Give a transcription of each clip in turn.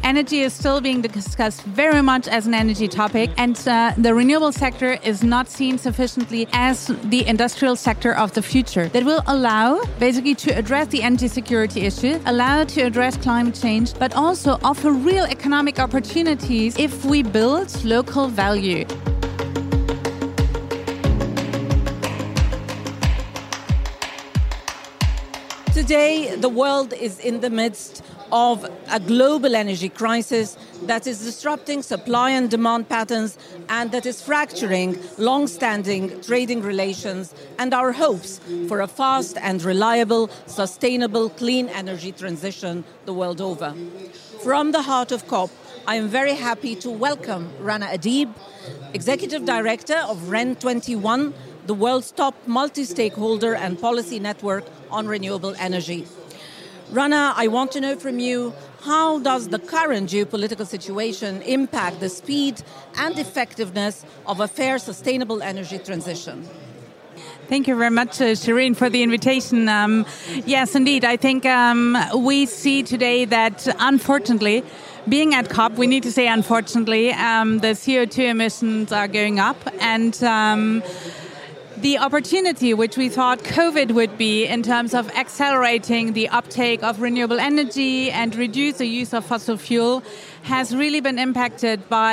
energy is still being discussed very much as an energy topic, and the renewable sector is not seen sufficiently as the industrial sector of the future that will allow basically to address the energy security issue, allow to address climate change, but also offer real economic opportunities if we build local value. Today, the world is in the midst of a global energy crisis that is disrupting supply and demand patterns and that is fracturing long-standing trading relations and our hopes for a fast and reliable, sustainable, clean energy transition the world over. From the heart of COP, I am very happy to welcome Rana Adib, Executive Director of REN21, the world's top multi-stakeholder and policy network on renewable energy. Rana, I want to know from you, how does the current geopolitical situation impact the speed and effectiveness of a fair, sustainable energy transition? Thank you very much, Shireen, for the invitation. Yes, indeed. I think we see today that, unfortunately, being at COP, we need to say unfortunately, the CO2 emissions are going up, and the opportunity which we thought COVID would be in terms of accelerating the uptake of renewable energy and reduce the use of fossil fuel has really been impacted by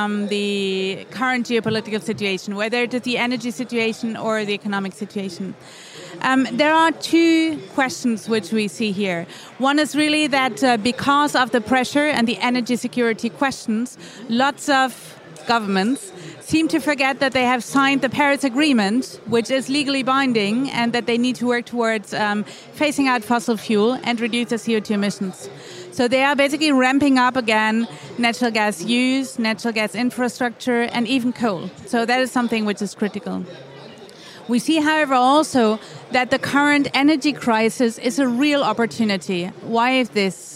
the current geopolitical situation, whether it is the energy situation or the economic situation. There are two questions which we see here. One is really that because of the pressure and the energy security questions, lots of governments seem to forget that they have signed the Paris Agreement, which is legally binding, and that they need to work towards phasing out fossil fuel and reduce the CO2 emissions. So they are basically ramping up again natural gas use, natural gas infrastructure, and even coal. So that is something which is critical. We see, however, also that the current energy crisis is a real opportunity. Why is this?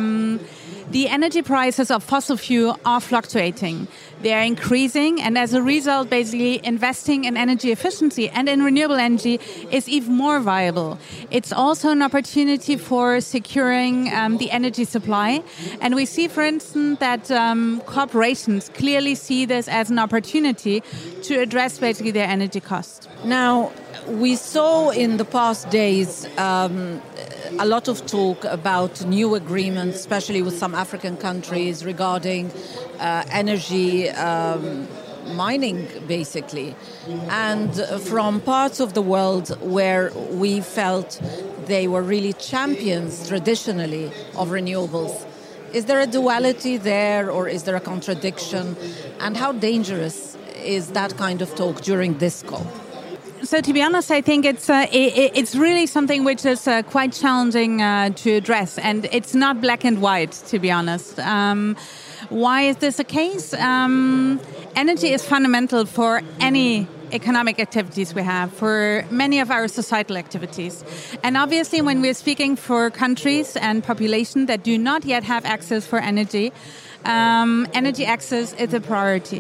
The energy prices of fossil fuel are fluctuating. They are increasing, and as a result, basically investing in energy efficiency and in renewable energy is even more viable. It's also an opportunity for securing the energy supply. And we see, for instance, that corporations clearly see this as an opportunity to address basically their energy cost. Now, we saw in the past days a lot of talk about new agreements, especially with some African countries, regarding energy mining, basically. And from parts of the world where we felt they were really champions traditionally of renewables. Is there a duality there, or is there a contradiction? And how dangerous is that kind of talk during this COP? So to be honest, I think it's really something which is quite challenging to address, and it's not black and white, to be honest. Why is this the case? Energy is fundamental for any economic activities we have, for many of our societal activities. And obviously, when we're speaking for countries and population that do not yet have access for energy, energy access is a priority.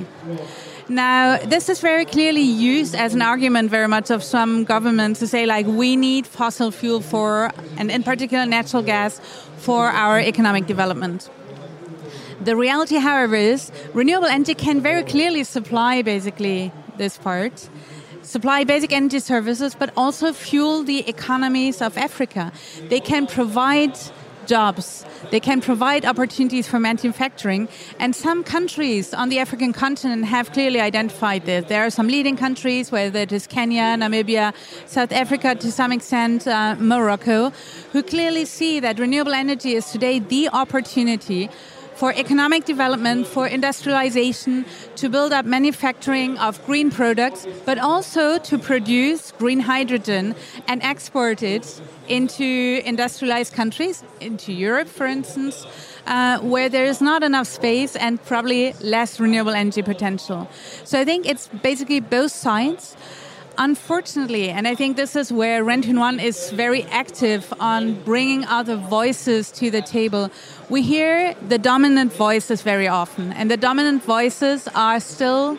Now, this is very clearly used as an argument very much of some governments to say, like, we need fossil fuel for, and in particular natural gas, for our economic development. The reality, however, is renewable energy can very clearly supply basically this part, supply basic energy services, but also fuel the economies of Africa. They can provide jobs. They can provide opportunities for manufacturing. And some countries on the African continent have clearly identified this. There are some leading countries, whether it is Kenya, Namibia, South Africa, to some extent Morocco, who clearly see that renewable energy is today the opportunity for economic development, for industrialization, to build up manufacturing of green products, but also to produce green hydrogen and export it into industrialized countries, into Europe, for instance, where there is not enough space and probably less renewable energy potential. So I think it's basically both sides. Unfortunately, and I think this is where REN21 is very active on bringing other voices to the table, we hear the dominant voices very often. And the dominant voices are still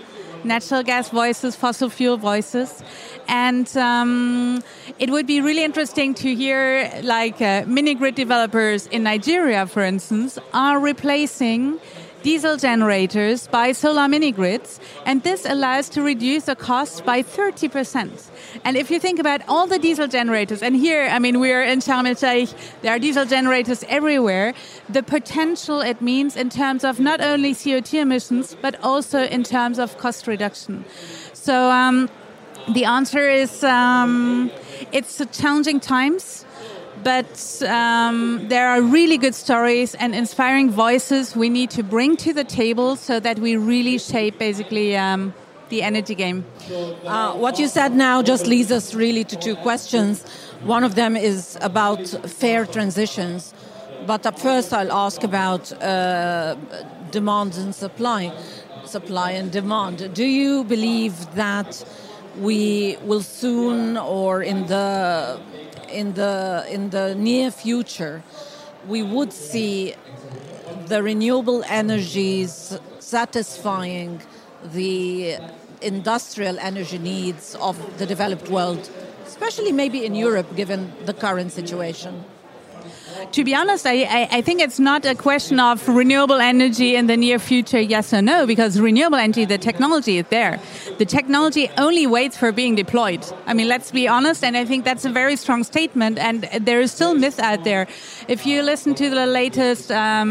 natural gas voices, fossil fuel voices. And it would be really interesting to hear like mini-grid developers in Nigeria, for instance, are replacing diesel generators by solar mini-grids, and this allows to reduce the cost by 30%. And if you think about all the diesel generators, and here, I mean, we're in Sharm el-Sheikh, there are diesel generators everywhere, the potential it means in terms of not only CO2 emissions, but also in terms of cost reduction. So the answer is it's challenging times, but there are really good stories and inspiring voices we need to bring to the table so that we really shape basically the energy game. What you said now just leads us really to two questions. One of them is about fair transitions. But up first I'll ask about demand and supply and demand. Do you believe that we will soon, or in the near future, we would see the renewable energies satisfying the industrial energy needs of the developed world, especially maybe in Europe, given the current situation? To be honest, I think it's not a question of renewable energy in the near future, yes or no, because renewable energy, the technology is there. The technology only waits for being deployed. I mean, let's be honest, and I think that's a very strong statement, and there is still myth out there. If you listen to the latest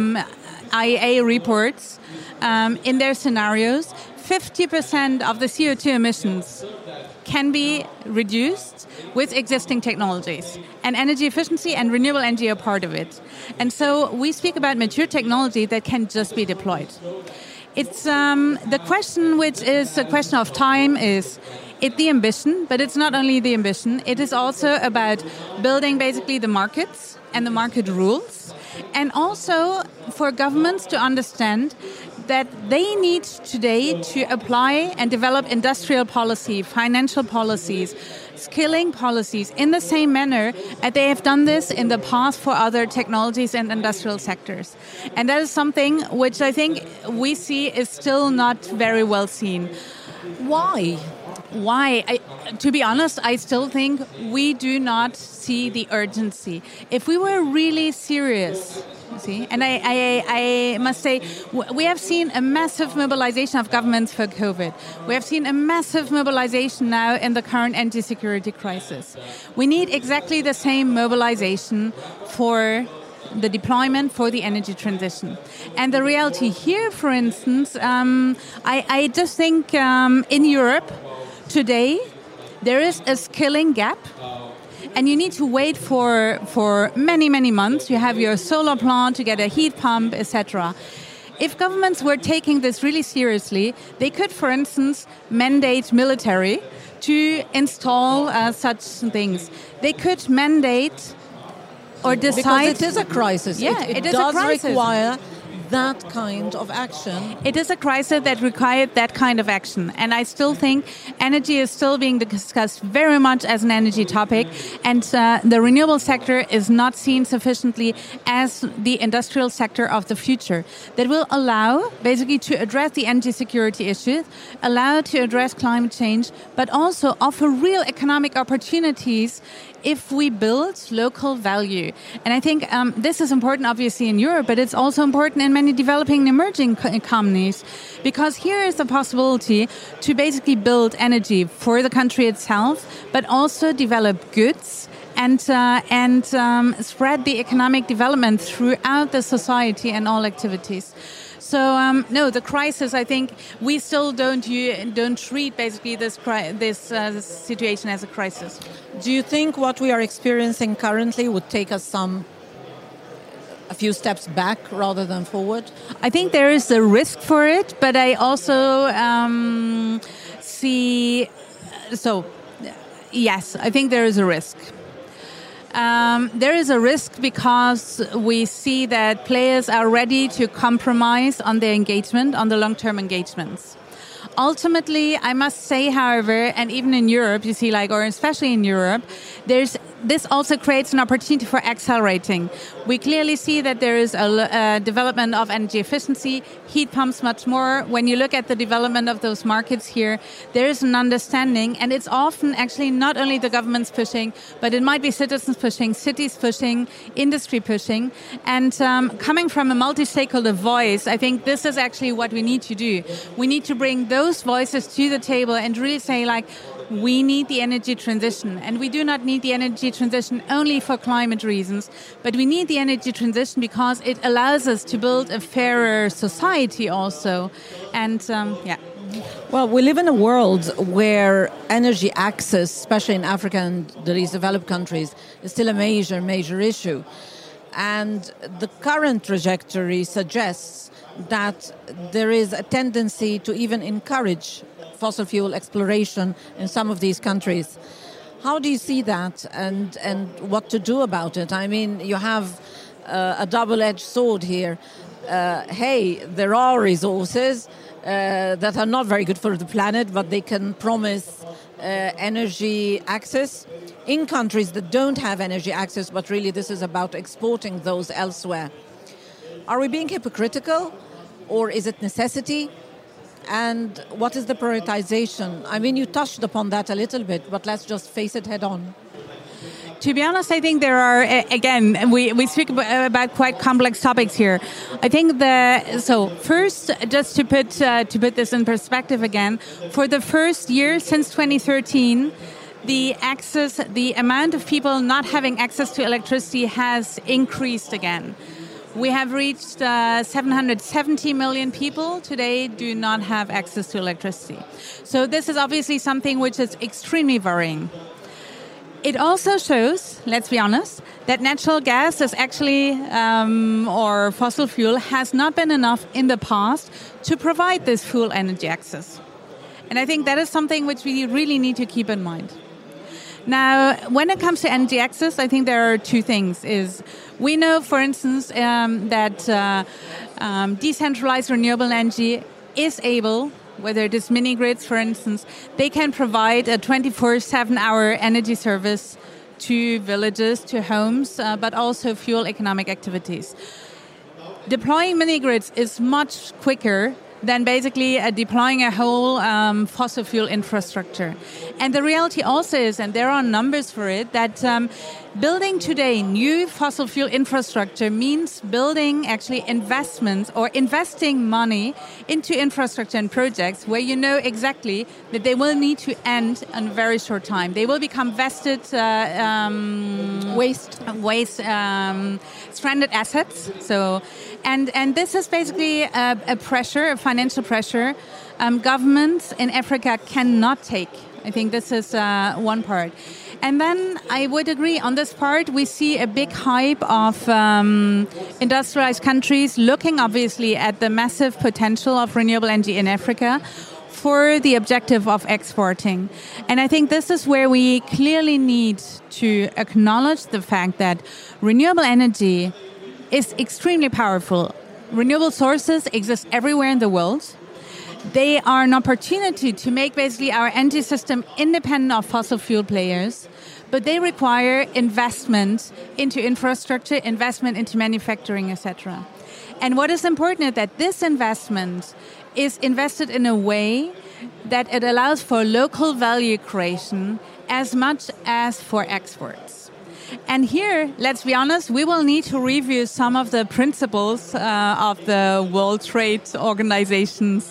IEA reports, in their scenarios, 50% of the CO2 emissions can be reduced with existing technologies. And energy efficiency and renewable energy are part of it. And so we speak about mature technology that can just be deployed. It's the question, which is a question of time, is it the ambition, but it's not only the ambition. It is also about building basically the markets and the market rules, and also for governments to understand that they need today to apply and develop industrial policy, financial policies, skilling policies in the same manner as they have done this in the past for other technologies and industrial sectors. And that is something which I think we see is still not very well seen. Why? To be honest, I still think we do not see the urgency. If we were really serious, see, and I must say, we have seen a massive mobilization of governments for COVID. We have seen a massive mobilization now in the current energy security crisis. We need exactly the same mobilization for the deployment for the energy transition. And the reality here, for instance, I just think in Europe today there is a skilling gap. And you need to wait for many, many months. You have your solar plant, you get a heat pump, etc. If governments were taking this really seriously, they could, for instance, mandate military to install such things. They could mandate or decide... Because it is a crisis. Yeah, it is does a crisis. Require that kind of action. It is a crisis that required that kind of action. And I still think energy is still being discussed very much as an energy topic. And the renewable sector is not seen sufficiently as the industrial sector of the future that will allow basically to address the energy security issues, allow to address climate change, but also offer real economic opportunities if we build local value. And I think this is important, obviously, in Europe, but it's also important in many developing and emerging economies, because here is the possibility to basically build energy for the country itself, but also develop goods and spread the economic development throughout the society and all activities. So no, the crisis. I think we still don't treat basically this situation as a crisis. Do you think what we are experiencing currently would take us a few steps back rather than forward? I think there is a risk for it, but I also see. So yes, I think there is a risk. There is a risk because we see that players are ready to compromise on their engagement, on the long-term engagements. Ultimately, I must say, however, and even in Europe, you see, or especially in Europe, this also creates an opportunity for accelerating. We clearly see that there is a development of energy efficiency, heat pumps much more. When you look at the development of those markets here, there is an understanding, and it's often actually not only the governments pushing, but it might be citizens pushing, cities pushing, industry pushing. And coming from a multi-stakeholder voice, I think this is actually what we need to do. We need to bring those voices to the table and really say, we need the energy transition, and we do not need the energy transition only for climate reasons, but we need the energy transition because it allows us to build a fairer society also. And Well, we live in a world where energy access, especially in Africa and the least developed countries, is still a major issue. And the current trajectory suggests that there is a tendency to even encourage fossil fuel exploration in some of these countries. How do you see that, and what to do about it? I mean, you have a double-edged sword here. There are resources that are not very good for the planet, but they can promise energy access in countries that don't have energy access, but really this is about exporting those elsewhere. Are we being hypocritical, or is it necessity? And what is the prioritization? I mean, you touched upon that a little bit, but let's just face it head on. To be honest, I think there are, again, we speak about quite complex topics here. I think first, just to put this in perspective again, for the first year since 2013, the amount of people not having access to electricity has increased again. We have reached 770 million people today do not have access to electricity. So this is obviously something which is extremely worrying. It also shows, let's be honest, that natural gas is actually, or fossil fuel, has not been enough in the past to provide this full energy access. And I think that is something which we really need to keep in mind. Now, when it comes to energy access, I think there are two things. We know, for instance, that decentralized renewable energy is able, whether it is mini-grids, for instance, they can provide a 24/7-hour energy service to villages, to homes, but also fuel economic activities. Deploying mini-grids is much quicker than basically deploying a whole fossil fuel infrastructure. And the reality also is, and there are numbers for it, that building today new fossil fuel infrastructure means building actually investments or investing money into infrastructure and projects where you know exactly that they will need to end in a very short time. They will become vested stranded assets. So, and this is basically a pressure, a financial pressure, governments in Africa cannot take. I think this is one part. And then I would agree on this part, we see a big hype of industrialized countries looking obviously at the massive potential of renewable energy in Africa for the objective of exporting. And I think this is where we clearly need to acknowledge the fact that renewable energy is extremely powerful. Renewable sources exist everywhere in the world. They are an opportunity to make basically our energy system independent of fossil fuel players, but they require investment into infrastructure, investment into manufacturing, etc. And what is important is that this investment is invested in a way that it allows for local value creation as much as for exports. And here, let's be honest, we will need to review some of the principles of the World Trade Organization's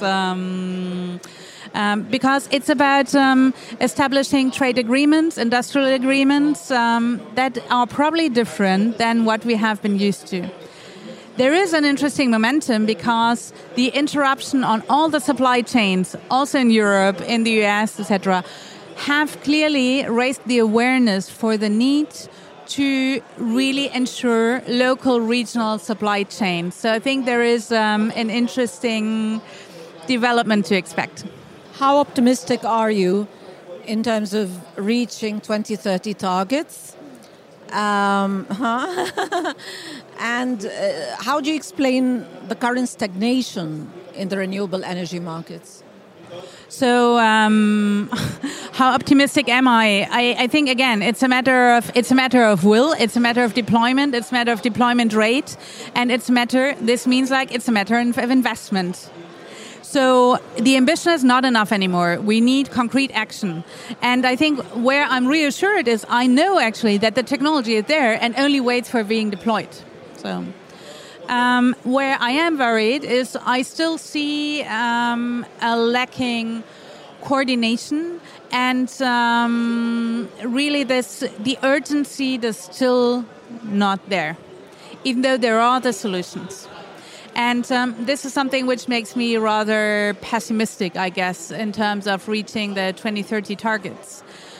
because it's about establishing trade agreements, industrial agreements that are probably different than what we have been used to. There is an interesting momentum because the interruption on all the supply chains, also in Europe, in the US, etc., have clearly raised the awareness for the need to really ensure local, regional supply chains. So I think there is an interesting development to expect. How optimistic are you in terms of reaching 2030 targets? And how do you explain the current stagnation in the renewable energy markets? So how optimistic am I? I think again it's a matter of will, it's a matter of deployment, it's a matter of deployment rate, and it's a matter of investment. So the ambition is not enough anymore. We need concrete action. And I think where I'm reassured is I know actually that the technology is there and only waits for being deployed. So where I am worried is I still see a lacking coordination and really the urgency is still not there, even though there are the solutions. And this is something which makes me rather pessimistic, I guess, in terms of reaching the 2030 targets.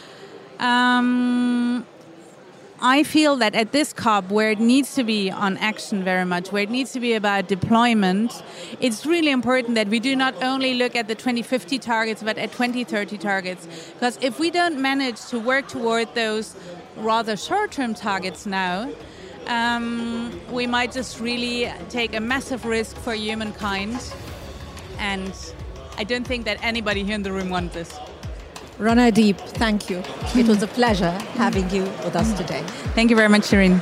I feel that at this COP, where it needs to be on action very much, where it needs to be about deployment, it's really important that we do not only look at the 2050 targets, but at 2030 targets. Because if we don't manage to work toward those rather short-term targets now, we might just really take a massive risk for humankind, and I don't think that anybody here in the room wants this. Rana Deep, thank you. It was a pleasure having you with us today. Thank you very much, Shireen.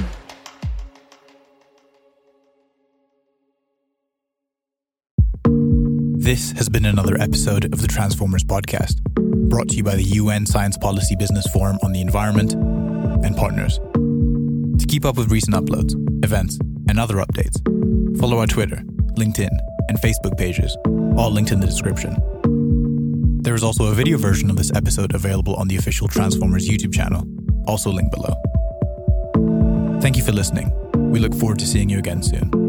This has been another episode of the Transformers podcast, brought to you by the UN Science Policy Business Forum on the Environment and partners. To keep up with recent uploads, events, and other updates, follow our Twitter, LinkedIn, and Facebook pages, all linked in the description. There is also a video version of this episode available on the official Transformers YouTube channel, also linked below. Thank you for listening. We look forward to seeing you again soon.